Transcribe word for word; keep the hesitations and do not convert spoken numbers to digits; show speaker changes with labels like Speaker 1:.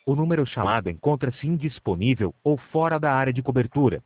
Speaker 1: O número chamado encontra-se indisponível ou fora da área de cobertura.